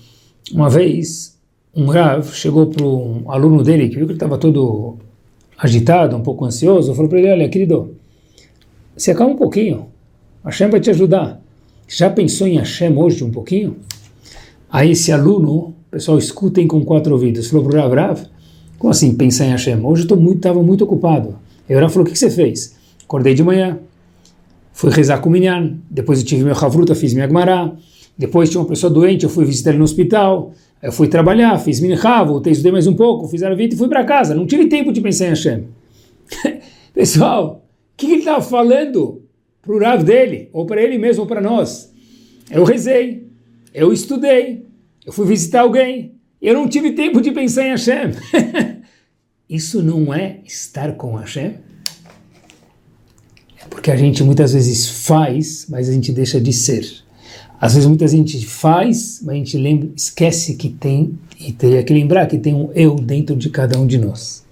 Uma vez, um Rav chegou para um aluno dele, que viu que ele estava todo agitado, um pouco ansioso, falou para ele, olha, querido, se acalma um pouquinho, Hashem vai te ajudar. Já pensou em Hashem hoje um pouquinho? Aí esse aluno, pessoal, escutem com quatro ouvidos, falou para o Rav, Rav, como assim pensar em Hashem? Hoje eu estava muito, muito ocupado. Aí o Rav falou, o que, que você fez? Acordei de manhã, fui rezar com o Minyan, depois eu tive meu Havruta, fiz minha Gemara, depois tinha uma pessoa doente, eu fui visitar ele no hospital, eu fui trabalhar, fiz Minha, voltei, estudei mais um pouco, fiz Aravit e fui para casa, não tive tempo de pensar em Hashem. Pessoal, o que, que ele estava falando para o Rav dele, ou para ele mesmo, ou para nós? Eu rezei, eu estudei, eu fui visitar alguém, eu não tive tempo de pensar em Hashem. Isso não é estar com Hashem? É porque a gente muitas vezes faz, mas a gente deixa de ser. Às vezes muita gente faz, mas a gente lembra, esquece que tem, e teria que lembrar que tem um eu dentro de cada um de nós.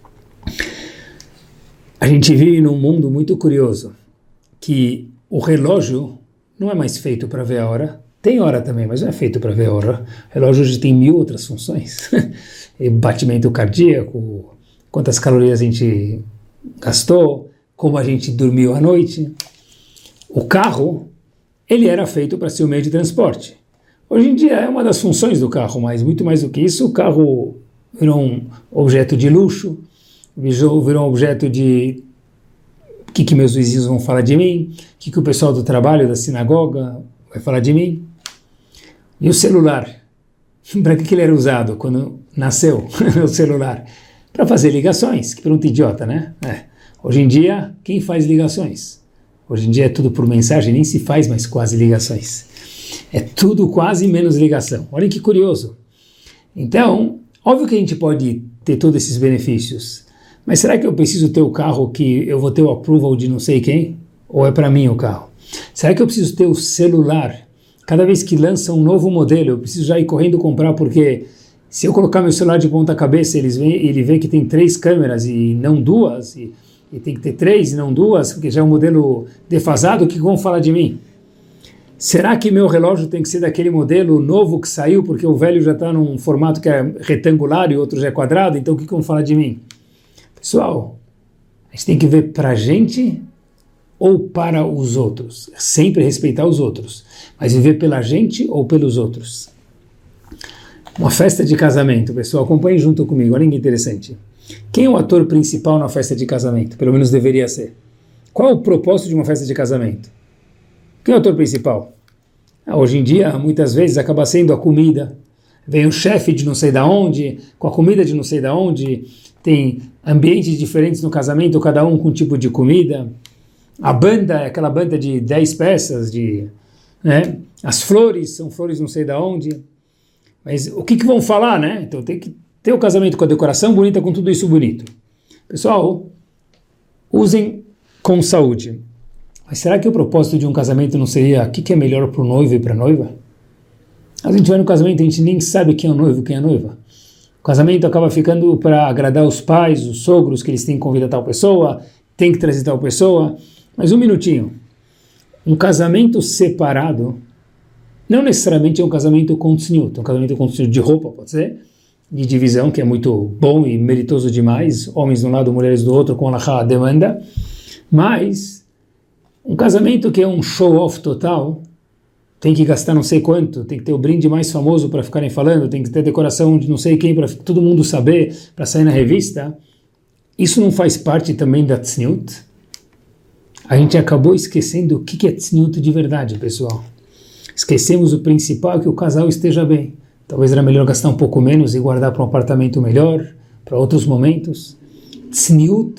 A gente vive num mundo muito curioso, que o relógio não é mais feito para ver a hora, tem hora também, mas não é feito para ver a hora. O relógio hoje tem mil outras funções, batimento cardíaco, quantas calorias a gente gastou, como a gente dormiu à noite. O carro, ele era feito para ser um meio de transporte. Hoje em dia é uma das funções do carro, mas muito mais do que isso, o carro virou um objeto de luxo, virou um objeto de o que, que meus vizinhos vão falar de mim, o que, que o pessoal do trabalho, da sinagoga vai falar de mim. E o celular, para que, que ele era usado quando nasceu o celular? Para fazer ligações, que pergunta idiota, né? É. Hoje em dia, quem faz ligações? Hoje em dia é tudo por mensagem, nem se faz mais quase ligações. É tudo quase menos ligação. Olha que curioso. Então, óbvio que a gente pode ter todos esses benefícios, mas será que eu preciso ter o carro que eu vou ter o approval de não sei quem? Ou é para mim o carro? Será que eu preciso ter o celular? Cada vez que lança um novo modelo, eu preciso já ir correndo comprar, porque se eu colocar meu celular de ponta cabeça, eles vê, ele vê que tem três câmeras e não duas, e e tem que ter três e não duas, porque já é um modelo defasado, o que vão falar de mim? Será que meu relógio tem que ser daquele modelo novo que saiu, porque o velho já está num formato que é retangular e o outro já é quadrado, então o que vão falar de mim? Pessoal, a gente tem que ver para a gente ou para os outros. Sempre respeitar os outros, mas viver pela gente ou pelos outros. Uma festa de casamento, pessoal, acompanhem junto comigo, olha que interessante. Quem é o ator principal na festa de casamento? Pelo menos deveria ser. Qual é o propósito de uma festa de casamento? Quem é o ator principal? Ah, hoje em dia, muitas vezes, acaba sendo a comida. Vem o chefe de não sei da onde, com a comida de não sei da onde, tem ambientes diferentes no casamento, cada um com um tipo de comida. A banda é aquela banda de dez peças, de, né? As flores são flores não sei da onde. Mas o que, que vão falar, né? Então tem que ter o casamento com a decoração bonita, com tudo isso bonito. Pessoal, usem com saúde. Mas será que o propósito de um casamento não seria o que, que é melhor para o noivo e para a noiva? A gente vai no casamento e a gente nem sabe quem é o noivo e quem é a noiva. O casamento acaba ficando para agradar os pais, os sogros, que eles têm que convidar tal pessoa, tem que trazer tal pessoa. Mas um minutinho. Um casamento separado não necessariamente é um casamento com tzniut, um casamento com tzniut de roupa, pode ser, de divisão, que é muito bom e meritoso demais, homens de um lado, mulheres do outro, com a demanda, mas um casamento que é um show-off total, tem que gastar não sei quanto, tem que ter o brinde mais famoso para ficarem falando, tem que ter decoração de não sei quem para todo mundo saber, para sair na revista, isso não faz parte também da tzniut? A gente acabou esquecendo o que é tzniut de verdade, pessoal. Esquecemos o principal, que o casal esteja bem. Talvez era melhor gastar um pouco menos e guardar para um apartamento melhor, para outros momentos. Tzniut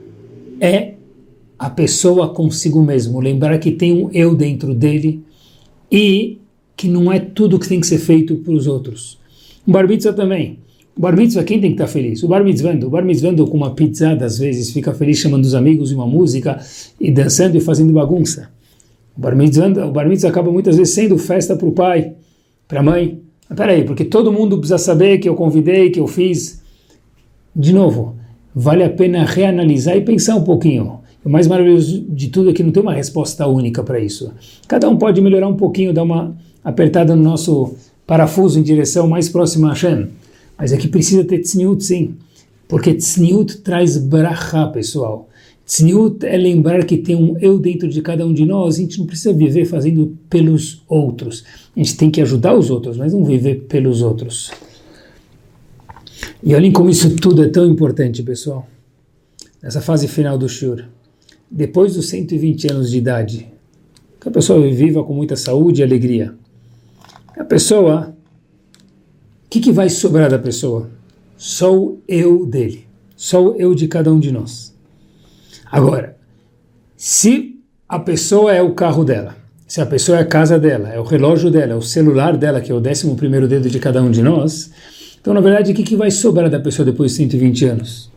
é a pessoa consigo mesmo, lembrar que tem um eu dentro dele e que não é tudo que tem que ser feito para os outros. O bar mitzvah também. O bar mitzvah, quem tem que estar feliz? O bar mitzvando. O bar mitzvando com uma pizzada, às vezes, fica feliz chamando os amigos e uma música e dançando e fazendo bagunça. O bar mitzvah, o bar mitzvah acaba muitas vezes sendo festa para o pai, para a mãe. Mas peraí, porque todo mundo precisa saber que eu convidei, que eu fiz. De novo, vale a pena reanalisar e pensar um pouquinho. O mais maravilhoso de tudo é que não tem uma resposta única para isso. Cada um pode melhorar um pouquinho, dar uma apertada no nosso parafuso em direção mais próxima a Hashem. Mas é que precisa ter tzniut, sim. Porque tzniut traz bracha, pessoal. Tzniut é lembrar que tem um eu dentro de cada um de nós. A gente não precisa viver fazendo pelos outros. A gente tem que ajudar os outros, mas não viver pelos outros. E olhem como isso tudo é tão importante, pessoal. Nessa fase final do Shur. Depois dos cento e vinte anos de idade, que a pessoa viva com muita saúde e alegria. A pessoa, o que, que vai sobrar da pessoa? Só o eu dele. Só o eu de cada um de nós. Agora, se a pessoa é o carro dela, se a pessoa é a casa dela, é o relógio dela, é o celular dela, que é o décimo primeiro dedo de cada um de nós, então, na verdade, o que, que vai sobrar da pessoa depois de cento e vinte anos?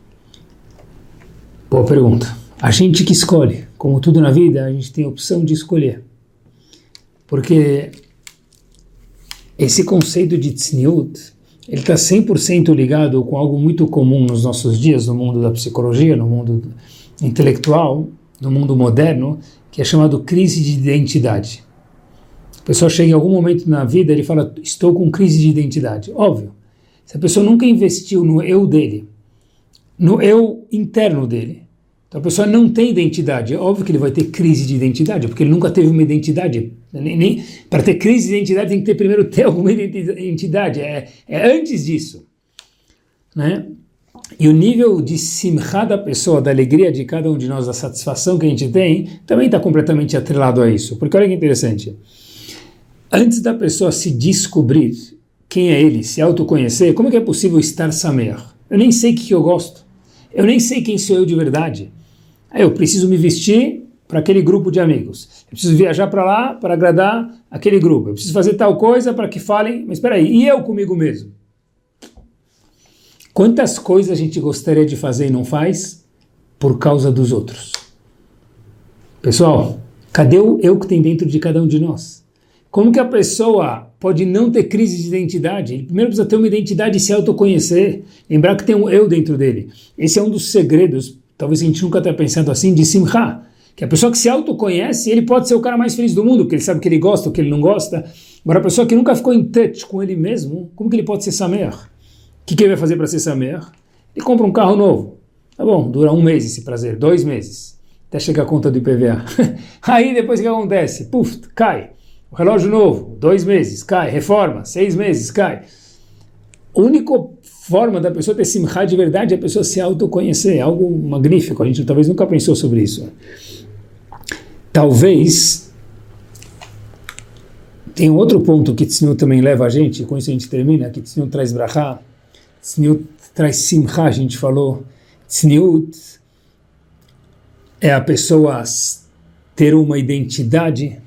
Boa pergunta. A gente que escolhe. Como tudo na vida, a gente tem a opção de escolher. Porque esse conceito de tzniut, ele está cem por cento ligado com algo muito comum nos nossos dias, no mundo da psicologia, no mundo intelectual, no mundo moderno, que é chamado crise de identidade. A pessoa chega em algum momento na vida, ele fala, estou com crise de identidade. Óbvio, se a pessoa nunca investiu no eu dele, no eu interno dele, então a pessoa não tem identidade. É óbvio que ele vai ter crise de identidade, porque ele nunca teve uma identidade. Nem, nem, para ter crise de identidade tem que ter primeiro ter alguma identidade. É, é antes disso. Né? E o nível de simcha da pessoa, da alegria de cada um de nós, da satisfação que a gente tem, também está completamente atrelado a isso. Porque olha que interessante. Antes da pessoa se descobrir quem é ele, se autoconhecer, como é que é possível estar samer? Eu nem sei o que eu gosto. Eu nem sei quem sou eu de verdade. Aí eu preciso me vestir para aquele grupo de amigos. Eu preciso viajar para lá para agradar aquele grupo. Eu preciso fazer tal coisa para que falem, mas espera aí, e eu comigo mesmo? Quantas coisas a gente gostaria de fazer e não faz por causa dos outros? Pessoal, cadê o eu que tem dentro de cada um de nós? Como que a pessoa pode não ter crise de identidade? Ele primeiro precisa ter uma identidade e se autoconhecer, lembrar que tem um eu dentro dele. Esse é um dos segredos, talvez a gente nunca tenha pensado assim, de simcha, que a pessoa que se autoconhece, ele pode ser o cara mais feliz do mundo, porque ele sabe o que ele gosta, o que ele não gosta. Agora, a pessoa que nunca ficou em touch com ele mesmo, como que ele pode ser samer? O que, que ele vai fazer para ser samer? Ele compra um carro novo. Tá bom, dura um mês esse prazer, dois meses, até chegar a conta do I P V A. Aí depois o que acontece? Puf, cai. O relógio novo, dois meses, cai. Reforma, seis meses, cai. A única forma da pessoa ter simcha de verdade é a pessoa se autoconhecer. É algo magnífico. A gente talvez nunca pensou sobre isso. Talvez tem um outro ponto que tzniut também leva a gente, com isso a gente termina, que tzniut traz brachá, tzniut traz simcha, a gente falou. Tzniut é a pessoa ter uma identidade,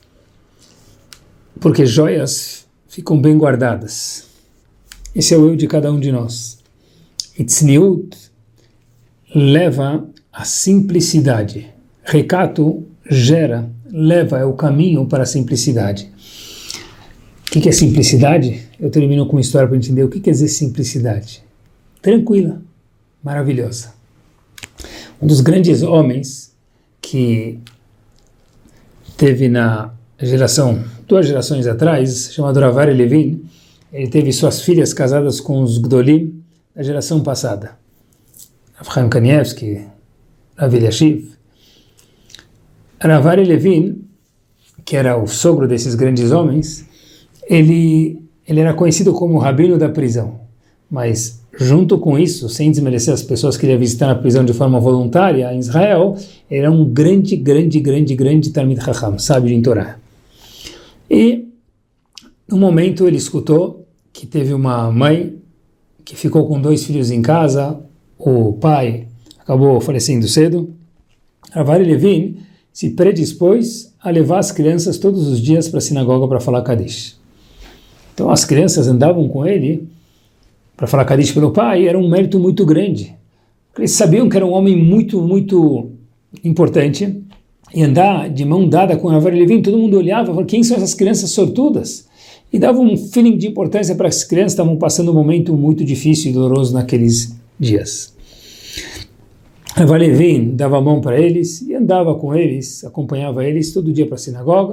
porque joias ficam bem guardadas. Esse é o eu de cada um de nós. E tzniut leva a simplicidade. Recato gera, leva, é o caminho para a simplicidade. O que é simplicidade? Eu termino com uma história para entender o que quer dizer simplicidade. Tranquila, maravilhosa. Um dos grandes homens que teve na geração, duas gerações atrás, chamado Rav Aryeh Levin, ele teve suas filhas casadas com os Gdolim da geração passada. Rav Chaim Kanievsky, Rav Eliashiv. Rav Aryeh Levin, que era o sogro desses grandes homens, ele, ele era conhecido como o rabino da prisão. Mas, junto com isso, sem desmerecer as pessoas que ele ia visitar na prisão de forma voluntária em Israel, ele era um grande, grande, grande, grande Talmid Chacham, sábio em Torá. E, no momento, ele escutou que teve uma mãe que ficou com dois filhos em casa, o pai acabou falecendo cedo. Rav Aryeh Levin se predispôs a levar as crianças todos os dias para a sinagoga para falar Kadish. Então as crianças andavam com ele para falar Kadish pelo pai, era um mérito muito grande. Eles sabiam que era um homem muito, muito importante, e andar de mão dada com Rav Aryeh Levin, todo mundo olhava e falava, quem são essas crianças sortudas? E dava um feeling de importância para as crianças que estavam passando um momento muito difícil e doloroso naqueles dias. Rav Aryeh Levin dava a mão para eles e andava com eles, acompanhava eles todo dia para a sinagoga,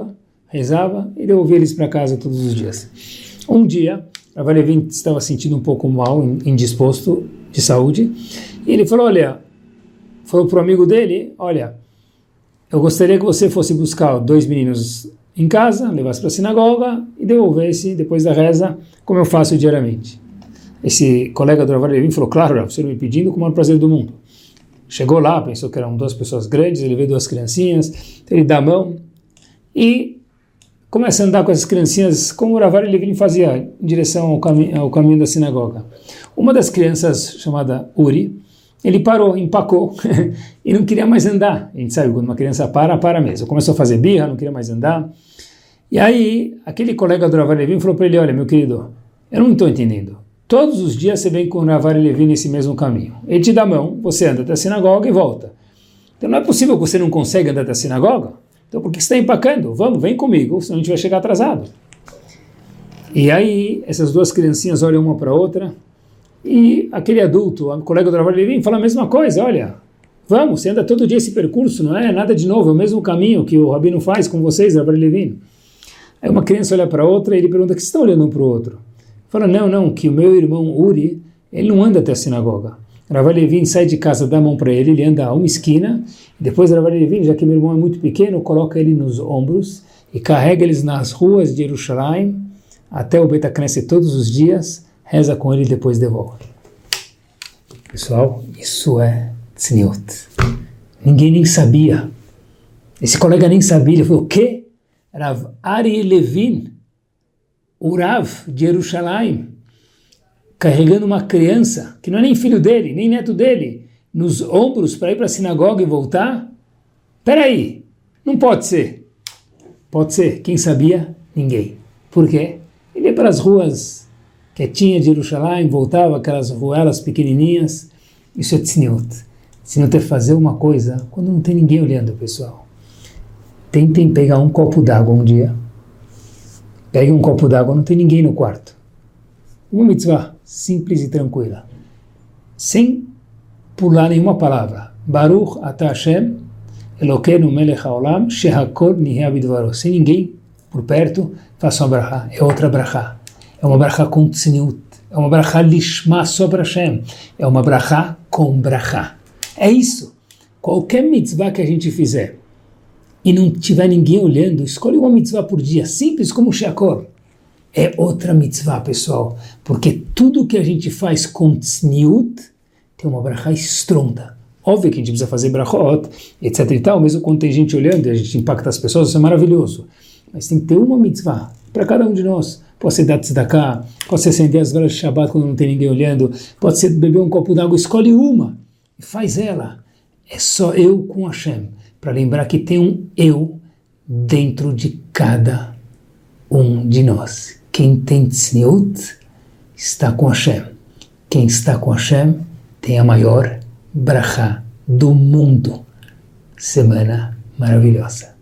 rezava e devolvia eles para casa todos os dias. Um dia, Rav Levin estava sentindo um pouco mal, indisposto de saúde, e ele falou, olha, falou para o amigo dele, olha, eu gostaria que você fosse buscar dois meninos em casa, levasse para a sinagoga e devolvesse depois da reza, como eu faço diariamente. Esse colega do Rav Levin falou, claro, você me pedindo com o maior prazer do mundo. Chegou lá, pensou que eram duas pessoas grandes, ele vê duas criancinhas, ele dá a mão e começa a andar com essas criancinhas como o Rav Levin fazia em direção ao, cami ao caminho da sinagoga. Uma das crianças, chamada Uri, ele parou, empacou e não queria mais andar. A gente sabe, quando uma criança para, para mesmo. Começou a fazer birra, não queria mais andar. E aí, aquele colega do Rav Levin falou para ele, olha, meu querido, eu não estou entendendo. Todos os dias você vem com o Rav Levin nesse mesmo caminho. Ele te dá a mão, você anda até a sinagoga e volta. Então não é possível que você não consiga andar até a sinagoga? Então por que você está empacando? Vamos, vem comigo, senão a gente vai chegar atrasado. E aí, essas duas criancinhas olham uma para a outra, e aquele adulto, o colega do Rav Levin, fala a mesma coisa, olha, vamos, você anda todo dia esse percurso, não é nada de novo, é o mesmo caminho que o Rabino faz com vocês, Rav Levin. Aí uma criança olha para a outra e ele pergunta, o que vocês estão olhando um para o outro? Fala, não, não, que o meu irmão Uri, ele não anda até a sinagoga. Rav Levin sai de casa, dá a mão para ele, ele anda a uma esquina, e depois Rav Levin, já que meu irmão é muito pequeno, coloca ele nos ombros e carrega eles nas ruas de Jerusalém até o Beit HaKnesset todos os dias, reza com ele e depois devolve. Pessoal, isso é tzniut. Ninguém nem sabia. Esse colega nem sabia. Ele falou, o quê? Rav Ari Levin, o Rav de Jerusalém, carregando uma criança, que não é nem filho dele, nem neto dele, nos ombros para ir para a sinagoga e voltar? Peraí, não pode ser. Pode ser. Quem sabia? Ninguém. Por quê? Ele ia para as ruas quietinha de Jerusalém, voltava aquelas ruelas pequenininhas. Isso é tzniut. Tzniut é fazer uma coisa quando não tem ninguém olhando, pessoal. Tentem pegar um copo d'água um dia. Pegue um copo d'água, não tem ninguém no quarto. Uma mitzvah simples e tranquila. Sem pular nenhuma palavra. Baruch atah Hashem, Elokeinu melech haolam, shehakol nihya bidvaro. Sem ninguém por perto, faça uma brachá. É outra brachá. É uma brachá com tzniut. É uma brachá lishma só para Hashem. É uma brachá com brachá. É isso. Qualquer mitzvah que a gente fizer e não tiver ninguém olhando, escolhe uma mitzvah por dia, simples como o Sheakor. É outra mitzvah, pessoal. Porque tudo que a gente faz com tzniut tem uma brachá estronda. Óbvio que a gente precisa fazer brachot, etc e tal, mesmo quando tem gente olhando e a gente impacta as pessoas, isso é maravilhoso. Mas tem que ter uma mitzvah para cada um de nós. Pode ser dar tzedakah, pode ser acender as velas de Shabbat quando não tem ninguém olhando, pode ser beber um copo d'água, escolhe uma e faz ela. É só eu com Hashem, para lembrar que tem um eu dentro de cada um de nós. Quem tem tzniut está com Hashem. Quem está com Hashem tem a maior brachá do mundo. Semana maravilhosa.